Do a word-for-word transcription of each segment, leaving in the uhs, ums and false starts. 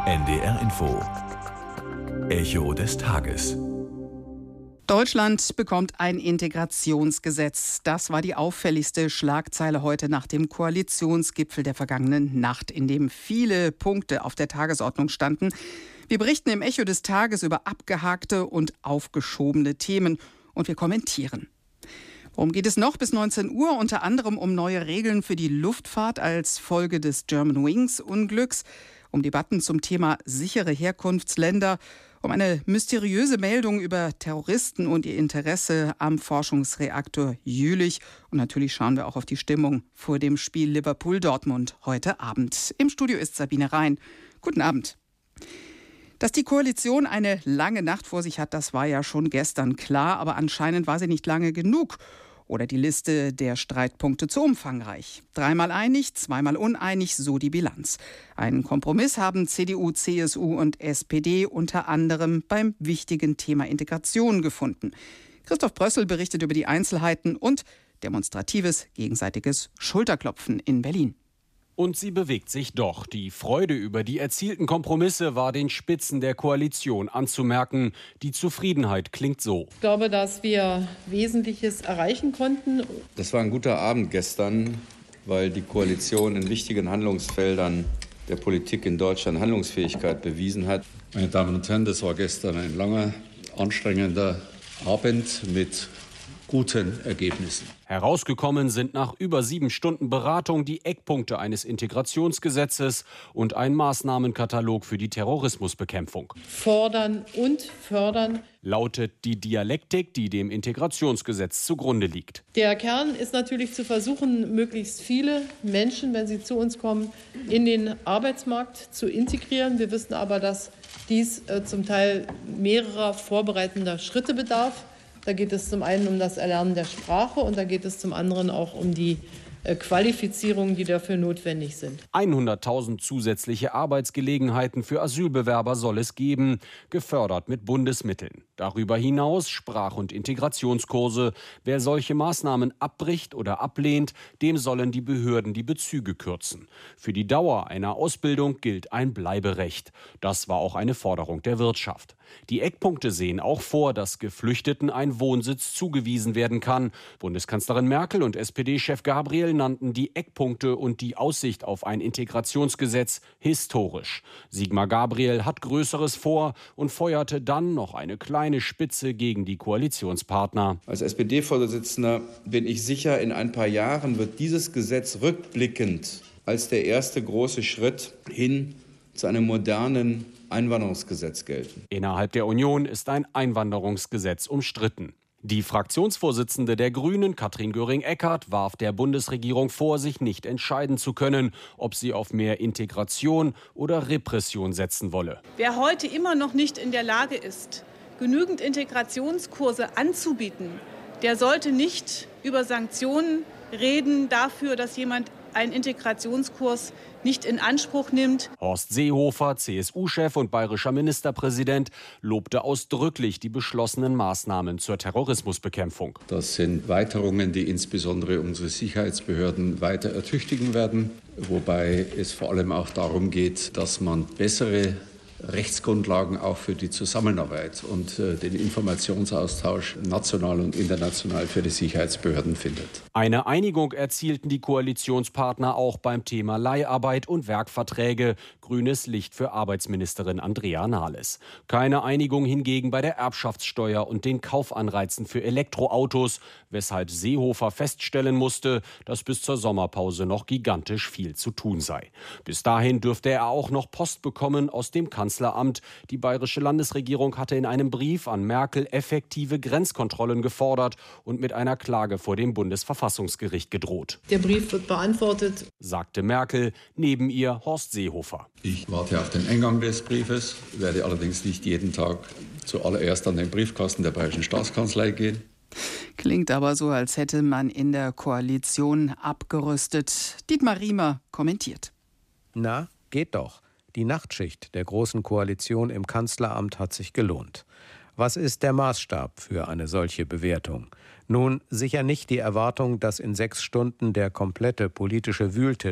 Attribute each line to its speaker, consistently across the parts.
Speaker 1: N D R Info. Echo des Tages.
Speaker 2: Deutschland bekommt ein Integrationsgesetz. Das war die auffälligste Schlagzeile heute nach dem Koalitionsgipfel der vergangenen Nacht, in dem viele Punkte auf der Tagesordnung standen. Wir berichten im Echo des Tages über abgehakte und aufgeschobene Themen und wir kommentieren. Worum geht es noch bis neunzehn Uhr? Unter anderem um neue Regeln für die Luftfahrt als Folge des Germanwings-Unglücks, um Debatten zum Thema sichere Herkunftsländer, um eine mysteriöse Meldung über Terroristen und ihr Interesse am Forschungsreaktor Jülich. Und natürlich schauen wir auch auf die Stimmung vor dem Spiel Liverpool-Dortmund heute Abend. Im Studio ist Sabine Rhein. Guten Abend. Dass die Koalition eine lange Nacht vor sich hat, das war ja schon gestern klar. Aber anscheinend war sie nicht lange genug. Oder die Liste der Streitpunkte zu umfangreich. Dreimal einig, zweimal uneinig, so die Bilanz. Einen Kompromiss haben C D U, C S U und S P D unter anderem beim wichtigen Thema Integration gefunden. Christoph Brössel berichtet über die Einzelheiten und demonstratives gegenseitiges Schulterklopfen in Berlin.
Speaker 3: Und sie bewegt sich doch. Die Freude über die erzielten Kompromisse war den Spitzen der Koalition anzumerken. Die Zufriedenheit klingt so.
Speaker 4: Ich glaube, dass wir Wesentliches erreichen konnten.
Speaker 5: Das war ein guter Abend gestern, weil die Koalition in wichtigen Handlungsfeldern der Politik in Deutschland Handlungsfähigkeit bewiesen hat.
Speaker 6: Meine Damen und Herren, das war gestern ein langer, anstrengender Abend mit guten Ergebnissen.
Speaker 3: Herausgekommen sind nach über sieben Stunden Beratung die Eckpunkte eines Integrationsgesetzes und ein Maßnahmenkatalog für die Terrorismusbekämpfung.
Speaker 4: Fordern und fördern
Speaker 3: lautet die Dialektik, die dem Integrationsgesetz zugrunde liegt.
Speaker 4: Der Kern ist natürlich zu versuchen, möglichst viele Menschen, wenn sie zu uns kommen, in den Arbeitsmarkt zu integrieren. Wir wissen aber, dass dies äh, zum Teil mehrerer vorbereitender Schritte bedarf. Da geht es zum einen um das Erlernen der Sprache und da geht es zum anderen auch um die Qualifizierungen, die dafür notwendig sind.
Speaker 3: hunderttausend zusätzliche Arbeitsgelegenheiten für Asylbewerber soll es geben, gefördert mit Bundesmitteln. Darüber hinaus Sprach- und Integrationskurse. Wer solche Maßnahmen abbricht oder ablehnt, dem sollen die Behörden die Bezüge kürzen. Für die Dauer einer Ausbildung gilt ein Bleiberecht. Das war auch eine Forderung der Wirtschaft. Die Eckpunkte sehen auch vor, dass Geflüchteten ein Wohnsitz zugewiesen werden kann. Bundeskanzlerin Merkel und S P D-Chef Gabriel nannten die Eckpunkte und die Aussicht auf ein Integrationsgesetz historisch. Sigmar Gabriel hat Größeres vor und feuerte dann noch eine kleine Spitze gegen die Koalitionspartner.
Speaker 5: Als S P D-Vorsitzender bin ich sicher, in ein paar Jahren wird dieses Gesetz rückblickend als der erste große Schritt hin zu einem modernen Einwanderungsgesetz gelten.
Speaker 3: Innerhalb der Union ist ein Einwanderungsgesetz umstritten. Die Fraktionsvorsitzende der Grünen, Katrin Göring-Eckardt, warf der Bundesregierung vor, sich nicht entscheiden zu können, ob sie auf mehr Integration oder Repression setzen wolle.
Speaker 7: Wer heute immer noch nicht in der Lage ist, genügend Integrationskurse anzubieten, der sollte nicht über Sanktionen reden dafür, dass jemand einen Integrationskurs nicht in Anspruch nimmt.
Speaker 3: Horst Seehofer, C S U-Chef und bayerischer Ministerpräsident, lobte ausdrücklich die beschlossenen Maßnahmen zur Terrorismusbekämpfung.
Speaker 6: Das sind Weiterungen, die insbesondere unsere Sicherheitsbehörden weiter ertüchtigen werden, wobei es vor allem auch darum geht, dass man bessere Rechtsgrundlagen auch für die Zusammenarbeit und äh, den Informationsaustausch national und international für die Sicherheitsbehörden findet.
Speaker 3: Eine Einigung erzielten die Koalitionspartner auch beim Thema Leiharbeit und Werkverträge. Grünes Licht für Arbeitsministerin Andrea Nahles. Keine Einigung hingegen bei der Erbschaftssteuer und den Kaufanreizen für Elektroautos, weshalb Seehofer feststellen musste, dass bis zur Sommerpause noch gigantisch viel zu tun sei. Bis dahin dürfte er auch noch Post bekommen aus dem Kanzleramt. Die bayerische Landesregierung hatte in einem Brief an Merkel effektive Grenzkontrollen gefordert und mit einer Klage vor dem Bundesverfassungsgericht gedroht.
Speaker 4: Der Brief wird beantwortet,
Speaker 3: sagte Merkel, neben ihr Horst Seehofer.
Speaker 6: Ich warte auf den Eingang des Briefes, werde allerdings nicht jeden Tag zuallererst an den Briefkasten der Bayerischen Staatskanzlei gehen.
Speaker 2: Klingt aber so, als hätte man in der Koalition abgerüstet. Dietmar Riemer kommentiert.
Speaker 8: Na, geht doch. Die Nachtschicht der Großen Koalition im Kanzleramt hat sich gelohnt. Was ist der Maßstab für eine solche Bewertung? Nun, sicher nicht die Erwartung, dass in sechs Stunden der komplette politische Wühltisch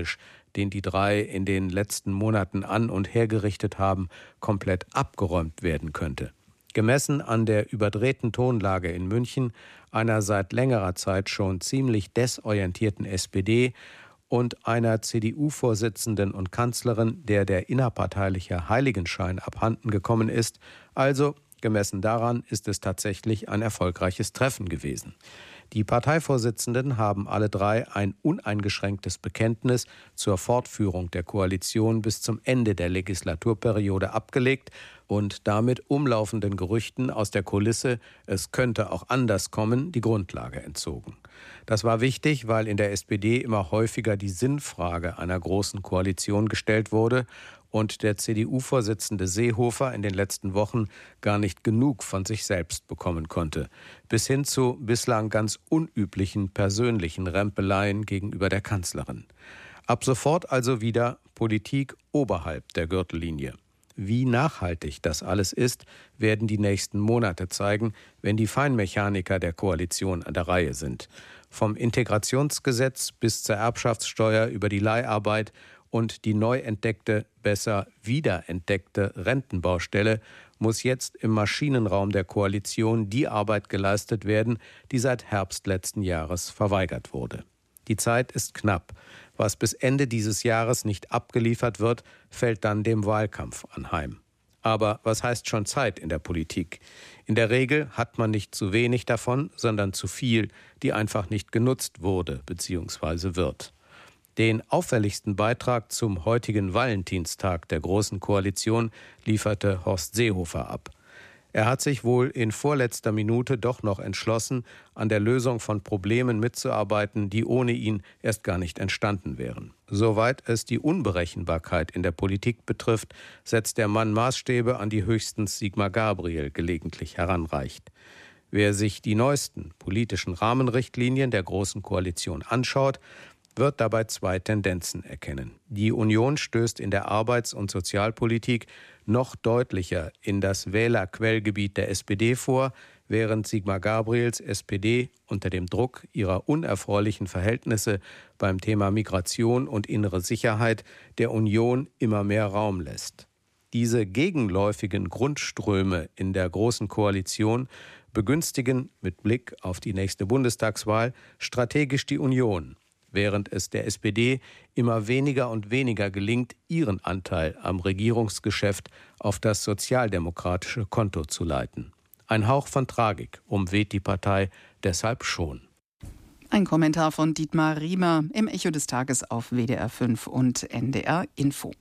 Speaker 8: den die drei in den letzten Monaten an- und hergerichtet haben, komplett abgeräumt werden könnte. Gemessen an der überdrehten Tonlage in München, einer seit längerer Zeit schon ziemlich desorientierten S P D und einer C D U-Vorsitzenden und Kanzlerin, der der innerparteiliche Heiligenschein abhanden gekommen ist, also gemessen daran ist es tatsächlich ein erfolgreiches Treffen gewesen. Die Parteivorsitzenden haben alle drei ein uneingeschränktes Bekenntnis zur Fortführung der Koalition bis zum Ende der Legislaturperiode abgelegt und damit umlaufenden Gerüchten aus der Kulisse, es könnte auch anders kommen, die Grundlage entzogen. Das war wichtig, weil in der S P D immer häufiger die Sinnfrage einer großen Koalition gestellt wurde und der C D U-Vorsitzende Seehofer in den letzten Wochen gar nicht genug von sich selbst bekommen konnte, bis hin zu bislang ganz unüblichen persönlichen Rempeleien gegenüber der Kanzlerin. Ab sofort also wieder Politik oberhalb der Gürtellinie. Wie nachhaltig das alles ist, werden die nächsten Monate zeigen, wenn die Feinmechaniker der Koalition an der Reihe sind. Vom Integrationsgesetz bis zur Erbschaftssteuer über die Leiharbeit und die neu entdeckte, besser wiederentdeckte Rentenbaustelle muss jetzt im Maschinenraum der Koalition die Arbeit geleistet werden, die seit Herbst letzten Jahres verweigert wurde. Die Zeit ist knapp. Was bis Ende dieses Jahres nicht abgeliefert wird, fällt dann dem Wahlkampf anheim. Aber was heißt schon Zeit in der Politik? In der Regel hat man nicht zu wenig davon, sondern zu viel, die einfach nicht genutzt wurde bzw. wird. Den auffälligsten Beitrag zum heutigen Valentinstag der Großen Koalition lieferte Horst Seehofer ab. Er hat sich wohl in vorletzter Minute doch noch entschlossen, an der Lösung von Problemen mitzuarbeiten, die ohne ihn erst gar nicht entstanden wären. Soweit es die Unberechenbarkeit in der Politik betrifft, setzt der Mann Maßstäbe, an die höchstens Sigmar Gabriel gelegentlich heranreicht. Wer sich die neuesten politischen Rahmenrichtlinien der Großen Koalition anschaut, wird dabei zwei Tendenzen erkennen. Die Union stößt in der Arbeits- und Sozialpolitik noch deutlicher in das Wählerquellgebiet der S P D vor, während Sigmar Gabriels S P D unter dem Druck ihrer unerfreulichen Verhältnisse beim Thema Migration und innere Sicherheit der Union immer mehr Raum lässt. Diese gegenläufigen Grundströme in der Großen Koalition begünstigen mit Blick auf die nächste Bundestagswahl strategisch die Union, während es der S P D immer weniger und weniger gelingt, ihren Anteil am Regierungsgeschäft auf das sozialdemokratische Konto zu leiten. Ein Hauch von Tragik umweht die Partei deshalb schon.
Speaker 2: Ein Kommentar von Dietmar Riemer im Echo des Tages auf W D R fünf und N D R Info.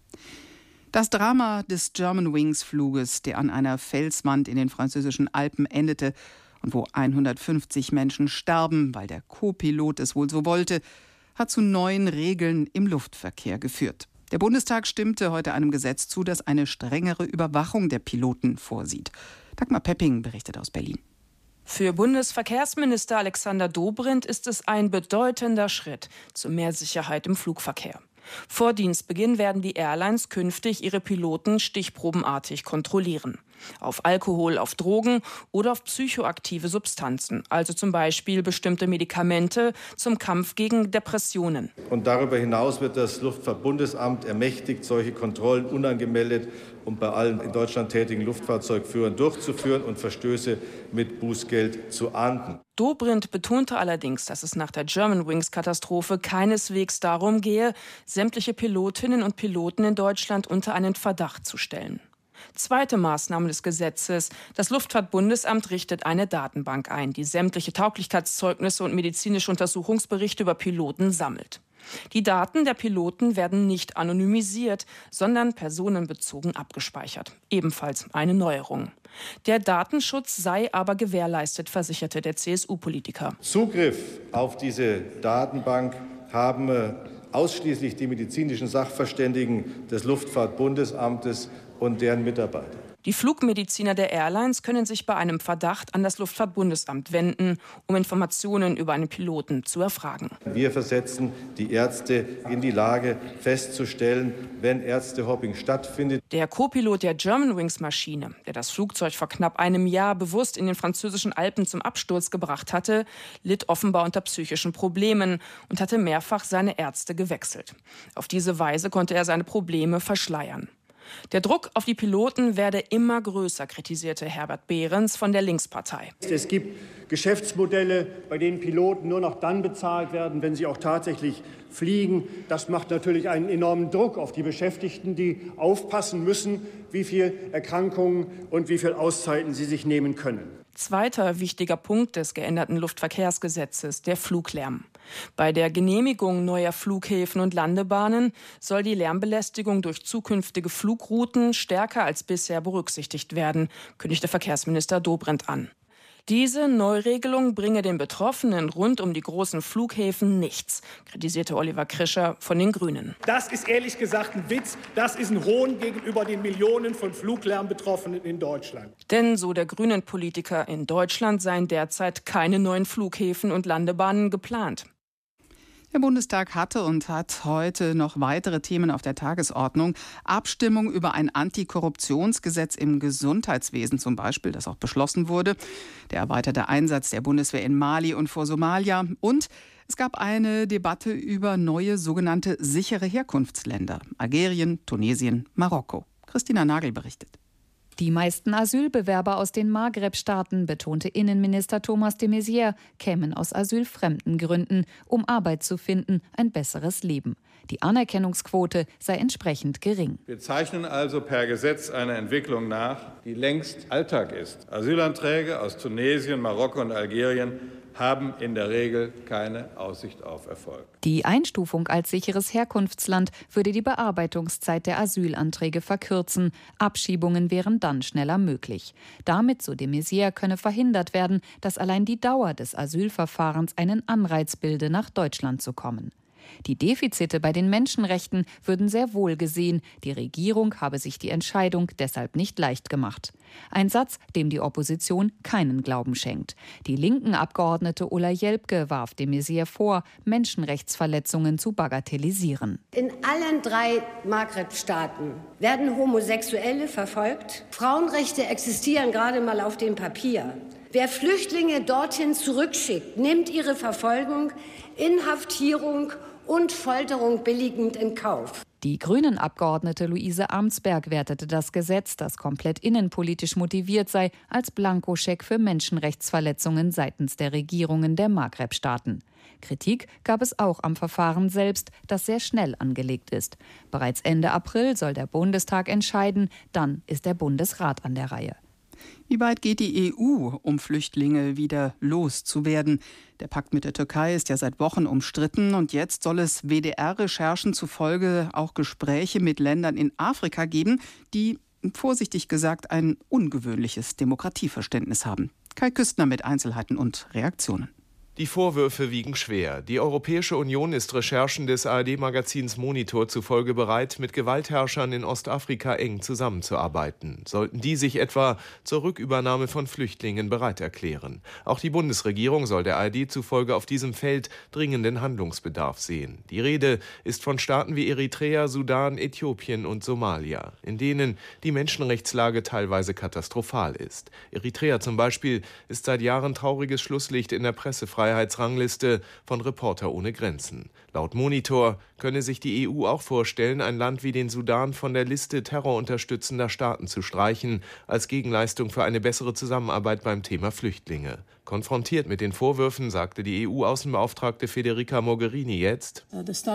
Speaker 2: Das Drama des Germanwings-Fluges, der an einer Felswand in den französischen Alpen endete, und wo hundertfünfzig Menschen starben, weil der Co-Pilot es wohl so wollte, hat zu neuen Regeln im Luftverkehr geführt. Der Bundestag stimmte heute einem Gesetz zu, das eine strengere Überwachung der Piloten vorsieht. Dagmar Pepping berichtet aus Berlin.
Speaker 9: Für Bundesverkehrsminister Alexander Dobrindt ist es ein bedeutender Schritt zu mehr Sicherheit im Flugverkehr. Vor Dienstbeginn werden die Airlines künftig ihre Piloten stichprobenartig kontrollieren. Auf Alkohol, auf Drogen oder auf psychoaktive Substanzen, also zum Beispiel bestimmte Medikamente zum Kampf gegen Depressionen.
Speaker 10: Und darüber hinaus wird das Luftfahrtbundesamt ermächtigt, solche Kontrollen unangemeldet und bei allen in Deutschland tätigen Luftfahrzeugführern durchzuführen und Verstöße mit Bußgeld zu ahnden.
Speaker 9: Dobrindt betonte allerdings, dass es nach der Germanwings-Katastrophe keineswegs darum gehe, sämtliche Pilotinnen und Piloten in Deutschland unter einen Verdacht zu stellen. Zweite Maßnahme des Gesetzes: Das Luftfahrtbundesamt richtet eine Datenbank ein, die sämtliche Tauglichkeitszeugnisse und medizinische Untersuchungsberichte über Piloten sammelt. Die Daten der Piloten werden nicht anonymisiert, sondern personenbezogen abgespeichert. Ebenfalls eine Neuerung. Der Datenschutz sei aber gewährleistet, versicherte der C S U-Politiker.
Speaker 10: Zugriff auf diese Datenbank haben ausschließlich die medizinischen Sachverständigen des Luftfahrtbundesamtes und deren Mitarbeiter.
Speaker 9: Die Flugmediziner der Airlines können sich bei einem Verdacht an das Luftfahrtbundesamt wenden, um Informationen über einen Piloten zu erfragen.
Speaker 10: Wir versetzen die Ärzte in die Lage, festzustellen, wenn Ärztehopping stattfindet.
Speaker 9: Der Co-Pilot der Germanwings-Maschine, der das Flugzeug vor knapp einem Jahr bewusst in den französischen Alpen zum Absturz gebracht hatte, litt offenbar unter psychischen Problemen und hatte mehrfach seine Ärzte gewechselt. Auf diese Weise konnte er seine Probleme verschleiern. Der Druck auf die Piloten werde immer größer, kritisierte Herbert Behrens von der Linkspartei.
Speaker 11: Es gibt Geschäftsmodelle, bei denen Piloten nur noch dann bezahlt werden, wenn sie auch tatsächlich fliegen. Das macht natürlich einen enormen Druck auf die Beschäftigten, die aufpassen müssen, wie viel Erkrankungen und wie viel Auszeiten sie sich nehmen können.
Speaker 9: Zweiter wichtiger Punkt des geänderten Luftverkehrsgesetzes, der Fluglärm. Bei der Genehmigung neuer Flughäfen und Landebahnen soll die Lärmbelästigung durch zukünftige Flugrouten stärker als bisher berücksichtigt werden, kündigte Verkehrsminister Dobrindt an. Diese Neuregelung bringe den Betroffenen rund um die großen Flughäfen nichts, kritisierte Oliver Krischer von den Grünen.
Speaker 12: Das ist ehrlich gesagt ein Witz. Das ist ein Hohn gegenüber den Millionen von Fluglärmbetroffenen in Deutschland.
Speaker 9: Denn, so der Grünen-Politiker, in Deutschland seien derzeit keine neuen Flughäfen und Landebahnen geplant.
Speaker 2: Der Bundestag hatte und hat heute noch weitere Themen auf der Tagesordnung. Abstimmung über ein Antikorruptionsgesetz im Gesundheitswesen zum Beispiel, das auch beschlossen wurde. Der erweiterte Einsatz der Bundeswehr in Mali und vor Somalia. Und es gab eine Debatte über neue sogenannte sichere Herkunftsländer. Algerien, Tunesien, Marokko. Christina Nagel berichtet.
Speaker 13: Die meisten Asylbewerber aus den Maghreb-Staaten, betonte Innenminister Thomas de Maizière, kämen aus asylfremden Gründen, um Arbeit zu finden, ein besseres Leben. Die Anerkennungsquote sei entsprechend gering.
Speaker 14: Wir zeichnen also per Gesetz eine Entwicklung nach, die längst Alltag ist. Asylanträge aus Tunesien, Marokko und Algerien haben in der Regel keine Aussicht auf Erfolg.
Speaker 13: Die Einstufung als sicheres Herkunftsland würde die Bearbeitungszeit der Asylanträge verkürzen. Abschiebungen wären dann schneller möglich. Damit, so de Maizière, könne verhindert werden, dass allein die Dauer des Asylverfahrens einen Anreiz bilde, nach Deutschland zu kommen. Die Defizite bei den Menschenrechten würden sehr wohl gesehen. Die Regierung habe sich die Entscheidung deshalb nicht leicht gemacht. Ein Satz, dem die Opposition keinen Glauben schenkt. Die linken Abgeordnete Ulla Jelpke warf de Maizière vor, Menschenrechtsverletzungen zu bagatellisieren.
Speaker 15: In allen drei Maghreb-Staaten werden Homosexuelle verfolgt. Frauenrechte existieren gerade mal auf dem Papier. Wer Flüchtlinge dorthin zurückschickt, nimmt ihre Verfolgung, Inhaftierung und Folterung billigend in Kauf.
Speaker 13: Die Grünen-Abgeordnete Luise Amsberg wertete das Gesetz, das komplett innenpolitisch motiviert sei, als Blankoscheck für Menschenrechtsverletzungen seitens der Regierungen der Maghreb-Staaten. Kritik gab es auch am Verfahren selbst, das sehr schnell angelegt ist. Bereits Ende April soll der Bundestag entscheiden, dann ist der Bundesrat an der Reihe.
Speaker 2: Wie weit geht die E U, um Flüchtlinge wieder loszuwerden? Der Pakt mit der Türkei ist ja seit Wochen umstritten und jetzt soll es W D R-Recherchen zufolge auch Gespräche mit Ländern in Afrika geben, die, vorsichtig gesagt, ein ungewöhnliches Demokratieverständnis haben. Kai Küstner mit Einzelheiten und Reaktionen.
Speaker 16: Die Vorwürfe wiegen schwer. Die Europäische Union ist Recherchen des A R D-Magazins Monitor zufolge bereit, mit Gewaltherrschern in Ostafrika eng zusammenzuarbeiten. Sollten die sich etwa zur Rückübernahme von Flüchtlingen bereit erklären. Auch die Bundesregierung soll der A R D zufolge auf diesem Feld dringenden Handlungsbedarf sehen. Die Rede ist von Staaten wie Eritrea, Sudan, Äthiopien und Somalia, in denen die Menschenrechtslage teilweise katastrophal ist. Eritrea zum Beispiel ist seit Jahren trauriges Schlusslicht in der Pressefreiheit Freiheitsrangliste von Reporter ohne Grenzen. Laut Monitor könne sich die E U auch vorstellen, ein Land wie den Sudan von der Liste terrorunterstützender Staaten zu streichen, als Gegenleistung für eine bessere Zusammenarbeit beim Thema Flüchtlinge. Konfrontiert mit den Vorwürfen sagte die E U-Außenbeauftragte Federica Mogherini jetzt: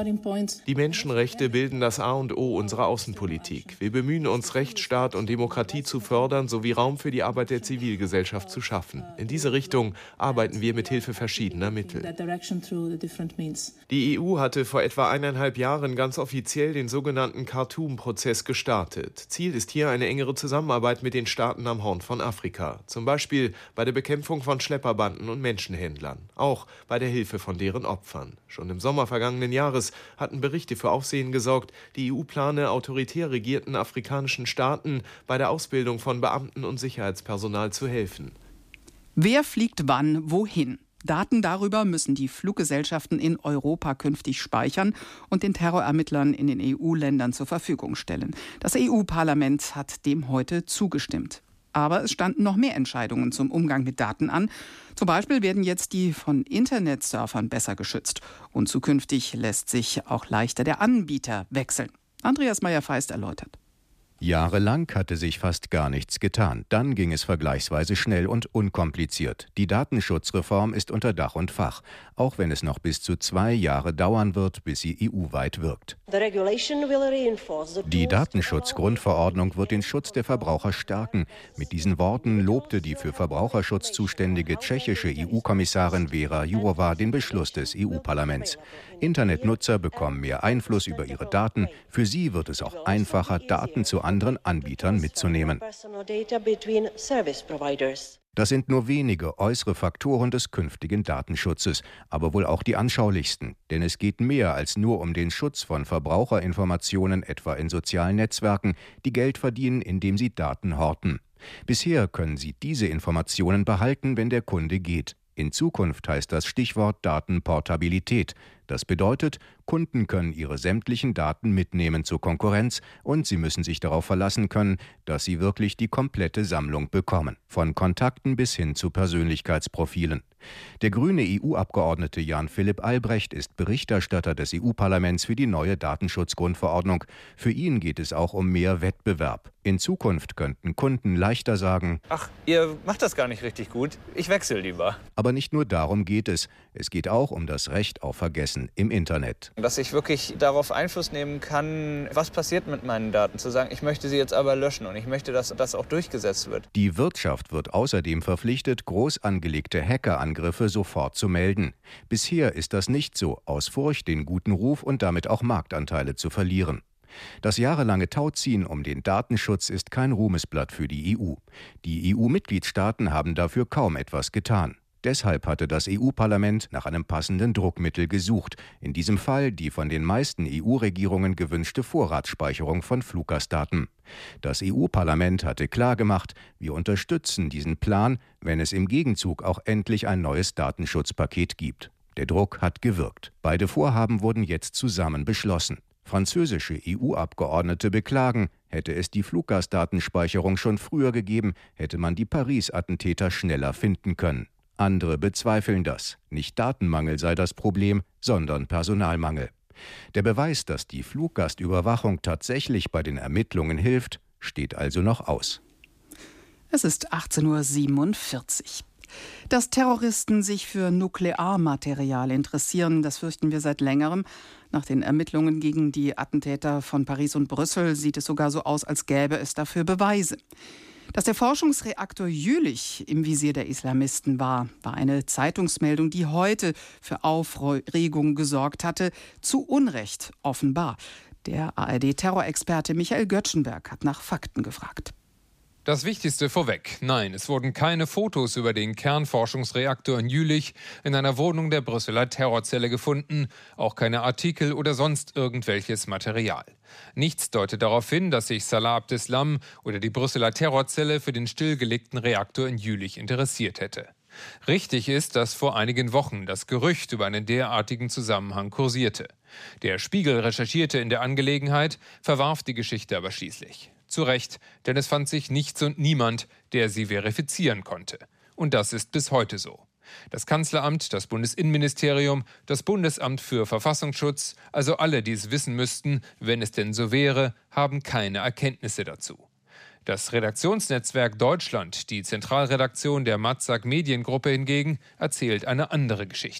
Speaker 16: Die Menschenrechte bilden das A und O unserer Außenpolitik. Wir bemühen uns, Rechtsstaat und Demokratie zu fördern sowie Raum für die Arbeit der Zivilgesellschaft zu schaffen. In diese Richtung arbeiten wir mit Hilfe verschiedener verschiedener Mittel. Die E U hatte vor etwa eineinhalb Jahren ganz offiziell den sogenannten Khartoum-Prozess gestartet. Ziel ist hier eine engere Zusammenarbeit mit den Staaten am Horn von Afrika. Zum Beispiel bei der Bekämpfung von Schlepperbanden und Menschenhändlern. Auch bei der Hilfe von deren Opfern. Schon im Sommer vergangenen Jahres hatten Berichte für Aufsehen gesorgt, die E U plane autoritär regierten afrikanischen Staaten bei der Ausbildung von Beamten und Sicherheitspersonal zu helfen.
Speaker 2: Wer fliegt wann wohin? Daten darüber müssen die Fluggesellschaften in Europa künftig speichern und den Terrorermittlern in den E U-Ländern zur Verfügung stellen. Das E U-Parlament hat dem heute zugestimmt. Aber es standen noch mehr Entscheidungen zum Umgang mit Daten an. Zum Beispiel werden jetzt die von Internetsurfern besser geschützt. Und zukünftig lässt sich auch leichter der Anbieter wechseln. Andreas Meyer-Feist erläutert.
Speaker 17: Jahrelang hatte sich fast gar nichts getan. Dann ging es vergleichsweise schnell und unkompliziert. Die Datenschutzreform ist unter Dach und Fach, auch wenn es noch bis zu zwei Jahre dauern wird, bis sie E U-weit wirkt. Die Datenschutzgrundverordnung wird den Schutz der Verbraucher stärken. Mit diesen Worten lobte die für Verbraucherschutz zuständige tschechische E U-Kommissarin Vera Jourová den Beschluss des E U-Parlaments. Internetnutzer bekommen mehr Einfluss über ihre Daten. Für sie wird es auch einfacher, Daten zu anderen Anbietern mitzunehmen. Das sind nur wenige äußere Faktoren des künftigen Datenschutzes, aber wohl auch die anschaulichsten. Denn es geht mehr als nur um den Schutz von Verbraucherinformationen, etwa in sozialen Netzwerken, die Geld verdienen, indem sie Daten horten. Bisher können sie diese Informationen behalten, wenn der Kunde geht. In Zukunft heißt das Stichwort Datenportabilität. Das bedeutet, Kunden können ihre sämtlichen Daten mitnehmen zur Konkurrenz und sie müssen sich darauf verlassen können, dass sie wirklich die komplette Sammlung bekommen. Von Kontakten bis hin zu Persönlichkeitsprofilen. Der grüne E U-Abgeordnete Jan-Philipp Albrecht ist Berichterstatter des E U-Parlaments für die neue Datenschutzgrundverordnung. Für ihn geht es auch um mehr Wettbewerb. In Zukunft könnten Kunden leichter sagen:
Speaker 18: Ach, ihr macht das gar nicht richtig gut, ich wechsle lieber.
Speaker 17: Aber nicht nur darum geht es. Es geht auch um das Recht auf Vergessen im Internet.
Speaker 18: Dass ich wirklich darauf Einfluss nehmen kann, was passiert mit meinen Daten. Zu sagen, ich möchte sie jetzt aber löschen und ich möchte, dass das auch durchgesetzt wird.
Speaker 17: Die Wirtschaft wird außerdem verpflichtet, groß angelegte Hackerangriffe sofort zu melden. Bisher ist das nicht so, aus Furcht, den guten Ruf und damit auch Marktanteile zu verlieren. Das jahrelange Tauziehen um den Datenschutz ist kein Ruhmesblatt für die E U. Die E U-Mitgliedstaaten haben dafür kaum etwas getan. Deshalb hatte das E U-Parlament nach einem passenden Druckmittel gesucht, in diesem Fall die von den meisten E U-Regierungen gewünschte Vorratsspeicherung von Fluggastdaten. Das E U-Parlament hatte klargemacht, wir unterstützen diesen Plan, wenn es im Gegenzug auch endlich ein neues Datenschutzpaket gibt. Der Druck hat gewirkt. Beide Vorhaben wurden jetzt zusammen beschlossen. Französische E U-Abgeordnete beklagen, hätte es die Fluggastdatenspeicherung schon früher gegeben, hätte man die Paris-Attentäter schneller finden können. Andere bezweifeln das. Nicht Datenmangel sei das Problem, sondern Personalmangel. Der Beweis, dass die Fluggastüberwachung tatsächlich bei den Ermittlungen hilft, steht also noch aus.
Speaker 2: Es ist achtzehn Uhr siebenundvierzig. Dass Terroristen sich für Nuklearmaterial interessieren, das fürchten wir seit längerem. Nach den Ermittlungen gegen die Attentäter von Paris und Brüssel sieht es sogar so aus, als gäbe es dafür Beweise. Dass der Forschungsreaktor Jülich im Visier der Islamisten war, war eine Zeitungsmeldung, die heute für Aufregung gesorgt hatte. Zu Unrecht offenbar. Der A R D-Terrorexperte Michael Göttschenberg hat nach Fakten gefragt.
Speaker 19: Das Wichtigste vorweg. Nein, es wurden keine Fotos über den Kernforschungsreaktor in Jülich in einer Wohnung der Brüsseler Terrorzelle gefunden, auch keine Artikel oder sonst irgendwelches Material. Nichts deutet darauf hin, dass sich Salah Abdeslam oder die Brüsseler Terrorzelle für den stillgelegten Reaktor in Jülich interessiert hätte. Richtig ist, dass vor einigen Wochen das Gerücht über einen derartigen Zusammenhang kursierte. Der Spiegel recherchierte in der Angelegenheit, verwarf die Geschichte aber schließlich. Zu Recht, denn es fand sich nichts und niemand, der sie verifizieren konnte. Und das ist bis heute so. Das Kanzleramt, das Bundesinnenministerium, das Bundesamt für Verfassungsschutz, also alle, die es wissen müssten, wenn es denn so wäre, haben keine Erkenntnisse dazu. Das Redaktionsnetzwerk Deutschland, die Zentralredaktion der Matzak Mediengruppe hingegen, erzählt eine andere Geschichte.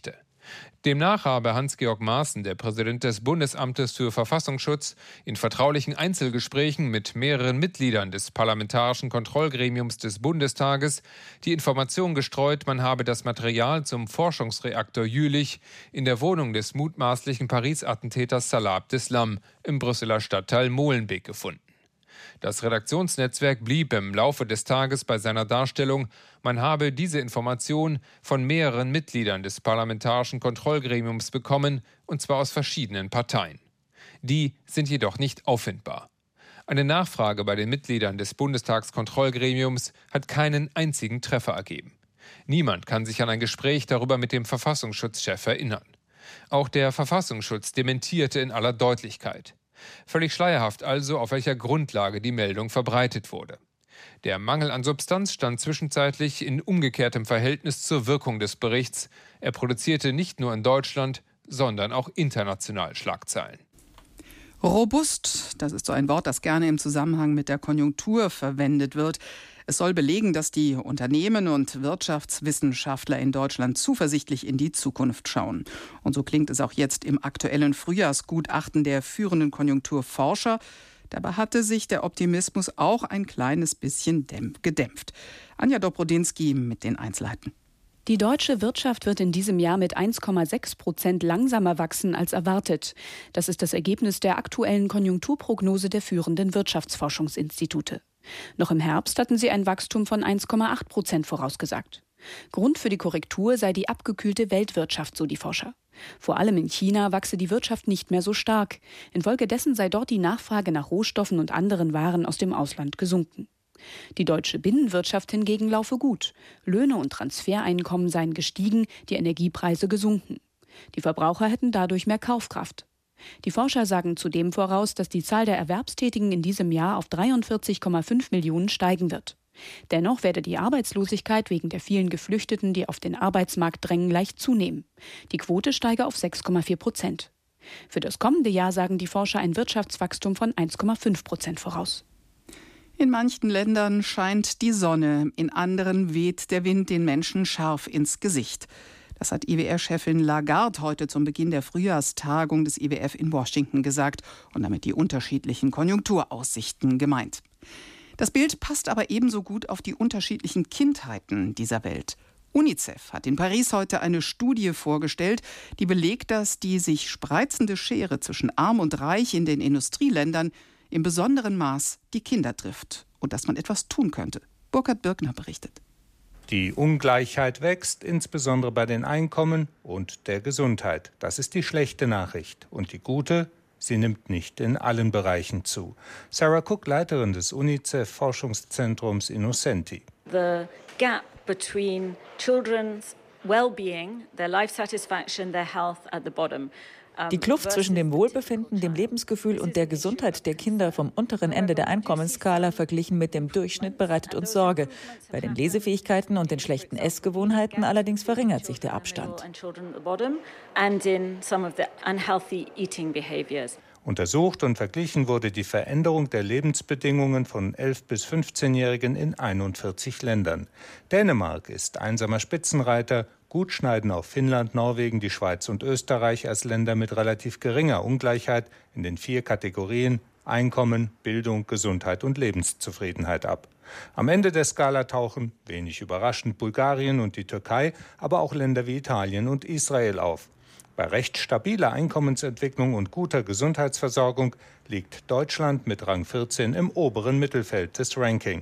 Speaker 19: Demnach habe Hans-Georg Maaßen, der Präsident des Bundesamtes für Verfassungsschutz, in vertraulichen Einzelgesprächen mit mehreren Mitgliedern des Parlamentarischen Kontrollgremiums des Bundestages die Information gestreut, man habe das Material zum Forschungsreaktor Jülich in der Wohnung des mutmaßlichen Paris-Attentäters Salah Abdeslam im Brüsseler Stadtteil Molenbeek gefunden. Das Redaktionsnetzwerk blieb im Laufe des Tages bei seiner Darstellung, man habe diese Information von mehreren Mitgliedern des Parlamentarischen Kontrollgremiums bekommen, und zwar aus verschiedenen Parteien. Die sind jedoch nicht auffindbar. Eine Nachfrage bei den Mitgliedern des Bundestagskontrollgremiums hat keinen einzigen Treffer ergeben. Niemand kann sich an ein Gespräch darüber mit dem Verfassungsschutzchef erinnern. Auch der Verfassungsschutz dementierte in aller Deutlichkeit. Völlig schleierhaft also, auf welcher Grundlage die Meldung verbreitet wurde. Der Mangel an Substanz stand zwischenzeitlich in umgekehrtem Verhältnis zur Wirkung des Berichts. Er produzierte nicht nur in Deutschland, sondern auch international Schlagzeilen.
Speaker 2: Robust, das ist so ein Wort, das gerne im Zusammenhang mit der Konjunktur verwendet wird. Es soll belegen, dass die Unternehmen und Wirtschaftswissenschaftler in Deutschland zuversichtlich in die Zukunft schauen. Und so klingt es auch jetzt im aktuellen Frühjahrsgutachten der führenden Konjunkturforscher. Dabei hatte sich der Optimismus auch ein kleines bisschen gedämpft. Anja Dobrodinsky mit den Einzelheiten.
Speaker 20: Die deutsche Wirtschaft wird in diesem Jahr mit eins Komma sechs Prozent langsamer wachsen als erwartet. Das ist das Ergebnis der aktuellen Konjunkturprognose der führenden Wirtschaftsforschungsinstitute. Noch im Herbst hatten sie ein Wachstum von eins Komma acht Prozent vorausgesagt. Grund für die Korrektur sei die abgekühlte Weltwirtschaft, so die Forscher. Vor allem in China wachse die Wirtschaft nicht mehr so stark. Infolgedessen sei dort die Nachfrage nach Rohstoffen und anderen Waren aus dem Ausland gesunken. Die deutsche Binnenwirtschaft hingegen laufe gut. Löhne und Transfereinkommen seien gestiegen, die Energiepreise gesunken. Die Verbraucher hätten dadurch mehr Kaufkraft. Die Forscher sagen zudem voraus, dass die Zahl der Erwerbstätigen in diesem Jahr auf dreiundvierzig Komma fünf Millionen steigen wird. Dennoch werde die Arbeitslosigkeit wegen der vielen Geflüchteten, die auf den Arbeitsmarkt drängen, leicht zunehmen. Die Quote steige auf sechs Komma vier Prozent. Für das kommende Jahr sagen die Forscher ein Wirtschaftswachstum von eins Komma fünf Prozent voraus.
Speaker 2: In manchen Ländern scheint die Sonne, in anderen weht der Wind den Menschen scharf ins Gesicht. Das hat I W R-Chefin Lagarde heute zum Beginn der Frühjahrstagung des I W F in Washington gesagt und damit die unterschiedlichen Konjunkturaussichten gemeint. Das Bild passt aber ebenso gut auf die unterschiedlichen Kindheiten dieser Welt. UNICEF hat in Paris heute eine Studie vorgestellt, die belegt, dass die sich spreizende Schere zwischen Arm und Reich in den Industrieländern im besonderen Maß die Kinder trifft und dass man etwas tun könnte. Burkhard Birkner berichtet.
Speaker 21: Die Ungleichheit wächst, insbesondere bei den Einkommen und der Gesundheit. Das ist die schlechte Nachricht. Und die gute, sie nimmt nicht in allen Bereichen zu. Sarah Cook, Leiterin des UNICEF-Forschungszentrums Innocenti.
Speaker 22: The gap between children's well-being, their life satisfaction, their health at the bottom.
Speaker 23: Die Kluft zwischen dem Wohlbefinden, dem Lebensgefühl und der Gesundheit der Kinder vom unteren Ende der Einkommensskala verglichen mit dem Durchschnitt bereitet uns Sorge. Bei den Lesefähigkeiten und den schlechten Essgewohnheiten allerdings verringert sich der Abstand.
Speaker 21: Untersucht und verglichen wurde die Veränderung der Lebensbedingungen von elf- bis fünfzehnjährigen in einundvierzig Ländern. Dänemark ist einsamer Spitzenreiter. Gut schneiden auch Finnland, Norwegen, die Schweiz und Österreich als Länder mit relativ geringer Ungleichheit in den vier Kategorien Einkommen, Bildung, Gesundheit und Lebenszufriedenheit ab. Am Ende der Skala tauchen, wenig überraschend, Bulgarien und die Türkei, aber auch Länder wie Italien und Israel auf. Bei recht stabiler Einkommensentwicklung und guter Gesundheitsversorgung liegt Deutschland mit Rang vierzehn im oberen Mittelfeld des Ranking.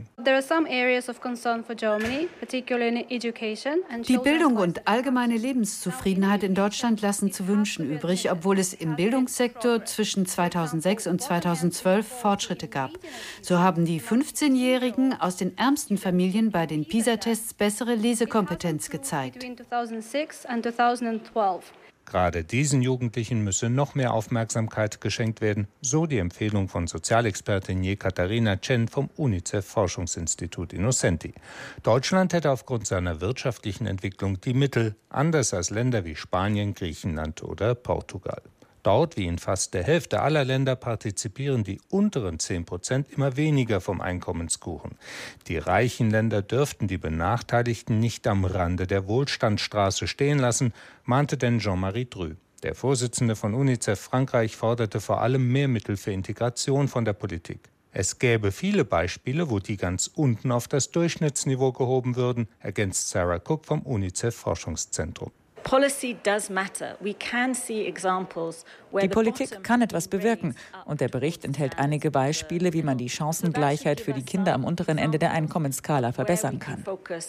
Speaker 24: Die Bildung und allgemeine Lebenszufriedenheit in Deutschland lassen zu wünschen übrig, obwohl es im Bildungssektor zwischen zweitausendsechs und zweitausendzwölf Fortschritte gab. So haben die fünfzehnjährigen aus den ärmsten Familien bei den PISA-Tests bessere Lesekompetenz gezeigt.
Speaker 21: Gerade diesen Jugendlichen müsse noch mehr Aufmerksamkeit geschenkt werden, so die Empfehlung von Sozialexpertin Jekaterina Chen vom UNICEF-Forschungsinstitut Innocenti. Deutschland hätte aufgrund seiner wirtschaftlichen Entwicklung die Mittel, anders als Länder wie Spanien, Griechenland oder Portugal. dort, wie in fast der Hälfte aller Länder, partizipieren die unteren zehn Prozent immer weniger vom Einkommenskuchen. Die reichen Länder dürften die Benachteiligten nicht am Rande der Wohlstandsstraße stehen lassen, mahnte denn Jean-Marie Dreux. Der Vorsitzende von UNICEF Frankreich forderte vor allem mehr Mittel für Integration von der Politik. Es gäbe viele Beispiele, wo die ganz unten auf das Durchschnittsniveau gehoben würden, ergänzt Sarah Cook vom UNICEF-Forschungszentrum.
Speaker 23: Die Politik kann etwas bewirken und der Bericht enthält einige Beispiele, wie man die Chancengleichheit für die Kinder am unteren Ende der Einkommensskala verbessern kann.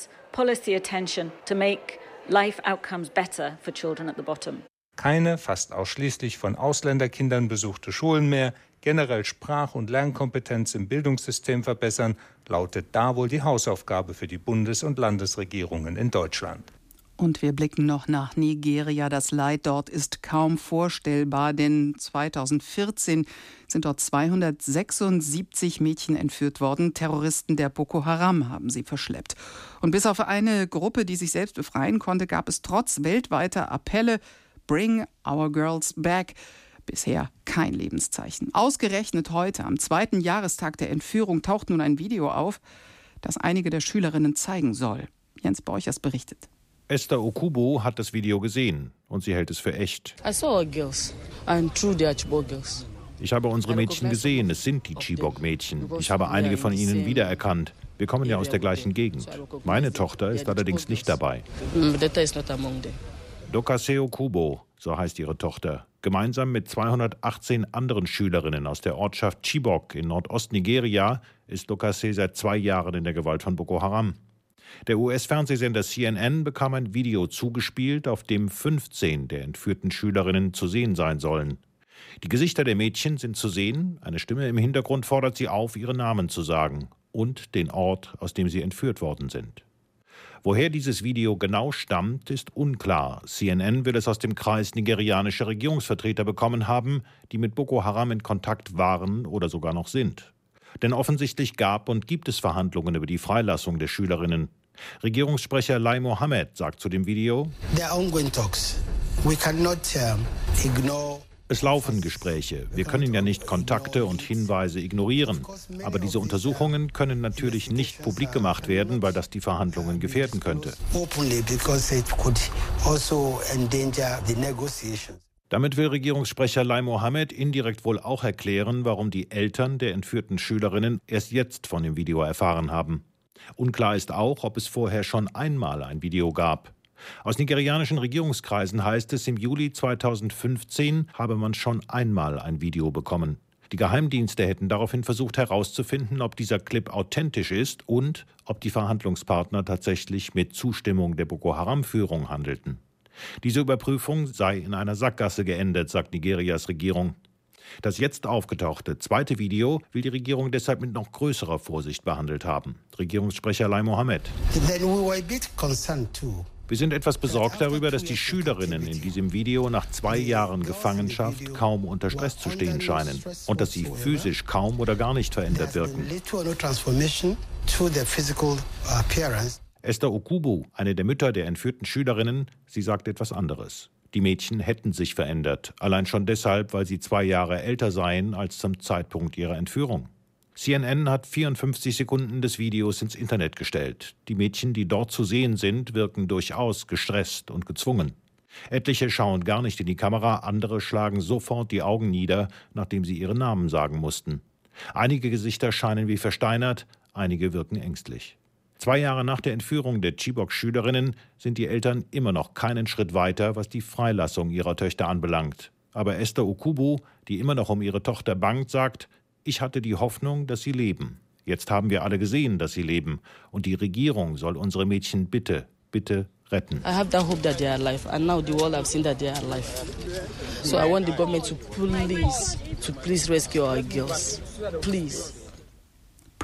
Speaker 21: Keine fast ausschließlich von Ausländerkindern besuchte Schulen mehr, generell Sprach- und Lernkompetenz im Bildungssystem verbessern, lautet da wohl die Hausaufgabe für die Bundes- und Landesregierungen in Deutschland.
Speaker 2: Und wir blicken noch nach Nigeria. Das Leid dort ist kaum vorstellbar, denn zweitausendvierzehn sind dort zweihundertsechsundsiebzig Mädchen entführt worden. Terroristen der Boko Haram haben sie verschleppt. Und bis auf eine Gruppe, die sich selbst befreien konnte, gab es trotz weltweiter Appelle Bring our girls back bisher kein Lebenszeichen. Ausgerechnet heute, am zweiten Jahrestag der Entführung, taucht nun ein Video auf, das einige der Schülerinnen zeigen soll. Jens Borchers berichtet.
Speaker 1: Esther Okubo hat das Video gesehen und sie hält es für echt. Ich habe unsere Mädchen gesehen, es sind die Chibok-Mädchen. Ich habe einige von ihnen wiedererkannt. Wir kommen ja aus der gleichen Gegend. Meine Tochter ist allerdings nicht dabei. Dokase Okubo, so heißt ihre Tochter. Gemeinsam mit zweihundertachtzehn anderen Schülerinnen aus der Ortschaft Chibok in Nordost-Nigeria ist Dokase seit zwei Jahren in der Gewalt von Boko Haram. Der U S-Fernsehsender C N N bekam ein Video zugespielt, auf dem fünfzehn der entführten Schülerinnen zu sehen sein sollen. Die Gesichter der Mädchen sind zu sehen, eine Stimme im Hintergrund fordert sie auf, ihre Namen zu sagen und den Ort, aus dem sie entführt worden sind. Woher dieses Video genau stammt, ist unklar. C N N will es aus dem Kreis nigerianischer Regierungsvertreter bekommen haben, die mit Boko Haram in Kontakt waren oder sogar noch sind. Denn offensichtlich gab und gibt es Verhandlungen über die Freilassung der Schülerinnen. Regierungssprecher Lai Mohammed sagt zu dem Video: Es laufen Gespräche. Wir können ja nicht Kontakte und Hinweise ignorieren. Aber diese Untersuchungen können natürlich nicht publik gemacht werden, weil das die Verhandlungen gefährden könnte. Damit will Regierungssprecher Lai Mohammed indirekt wohl auch erklären, warum die Eltern der entführten Schülerinnen erst jetzt von dem Video erfahren haben. Unklar ist auch, ob es vorher schon einmal ein Video gab. Aus nigerianischen Regierungskreisen heißt es, im Juli zweitausendfünfzehn habe man schon einmal ein Video bekommen. Die Geheimdienste hätten daraufhin versucht herauszufinden, ob dieser Clip authentisch ist und ob die Verhandlungspartner tatsächlich mit Zustimmung der Boko Haram-Führung handelten. Diese Überprüfung sei in einer Sackgasse geendet, sagt Nigerias Regierung. Das jetzt aufgetauchte zweite Video will die Regierung deshalb mit noch größerer Vorsicht behandelt haben. Regierungssprecher Lai Mohammed: Wir sind etwas besorgt darüber, dass die Schülerinnen in diesem Video nach zwei Jahren Gefangenschaft kaum unter Stress zu stehen scheinen und dass sie physisch kaum oder gar nicht verändert wirken. Esther Okubo, eine der Mütter der entführten Schülerinnen, sie sagt etwas anderes. Die Mädchen hätten sich verändert, allein schon deshalb, weil sie zwei Jahre älter seien als zum Zeitpunkt ihrer Entführung. C N N hat vierundfünfzig Sekunden des Videos ins Internet gestellt. Die Mädchen, die dort zu sehen sind, wirken durchaus gestresst und gezwungen. Etliche schauen gar nicht in die Kamera, andere schlagen sofort die Augen nieder, nachdem sie ihre Namen sagen mussten. Einige Gesichter scheinen wie versteinert, einige wirken ängstlich. Zwei Jahre nach der Entführung der Chibok-Schülerinnen sind die Eltern immer noch keinen Schritt weiter, was die Freilassung ihrer Töchter anbelangt. Aber Esther Okubo, die immer noch um ihre Tochter bangt, sagt: Ich hatte die Hoffnung, dass sie leben. Jetzt haben wir alle gesehen, dass sie leben. Und die Regierung soll unsere Mädchen bitte, bitte retten.
Speaker 4: I have that hope that they are alive. And now the world have seen that they are alive. So I want the government to please, to please rescue our girls. Please.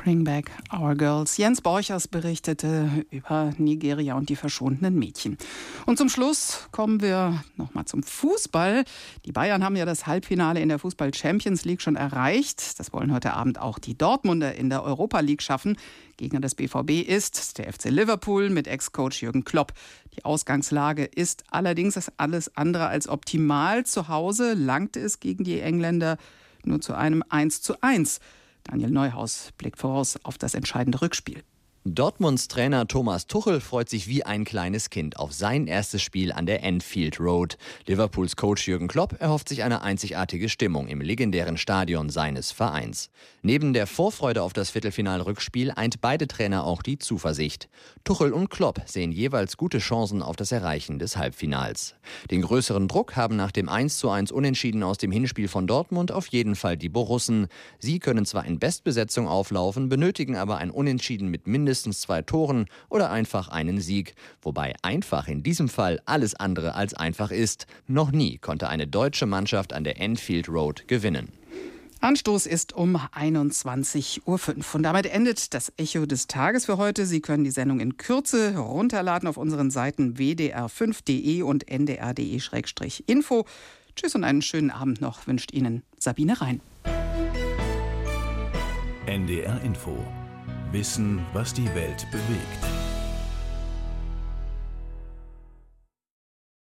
Speaker 2: Bring Back Our Girls. Jens Borchers berichtete über Nigeria und die verschwundenen Mädchen. Und zum Schluss kommen wir nochmal zum Fußball. Die Bayern haben ja das Halbfinale in der Fußball-Champions League schon erreicht. Das wollen heute Abend auch die Dortmunder in der Europa League schaffen. Gegner des B V B ist der F C Liverpool mit Ex-Coach Jürgen Klopp. Die Ausgangslage ist allerdings alles andere als optimal. Zu Hause langte es gegen die Engländer nur zu einem eins zu eins. Daniel Neuhaus blickt voraus auf das entscheidende Rückspiel.
Speaker 3: Dortmunds Trainer Thomas Tuchel freut sich wie ein kleines Kind auf sein erstes Spiel an der Anfield Road. Liverpools Coach Jürgen Klopp erhofft sich eine einzigartige Stimmung im legendären Stadion seines Vereins. Neben der Vorfreude auf das Viertelfinal-Rückspiel eint beide Trainer auch die Zuversicht. Tuchel und Klopp sehen jeweils gute Chancen auf das Erreichen des Halbfinals. Den größeren Druck haben nach dem eins zu eins Unentschieden aus dem Hinspiel von Dortmund auf jeden Fall die Borussen. Sie können zwar in Bestbesetzung auflaufen, benötigen aber ein Unentschieden mit mindestens mindestens zwei Toren oder einfach einen Sieg. Wobei einfach in diesem Fall alles andere als einfach ist. Noch nie konnte eine deutsche Mannschaft an der Anfield Road gewinnen.
Speaker 2: Anstoß ist um einundzwanzig Uhr fünf. Und damit endet das Echo des Tages für heute. Sie können die Sendung in Kürze herunterladen auf unseren Seiten w d r fünf punkt d e und n d r punkt d e slash info. Tschüss und einen schönen Abend noch wünscht Ihnen Sabine Rhein.
Speaker 5: N D R Info. Wissen, was die Welt bewegt.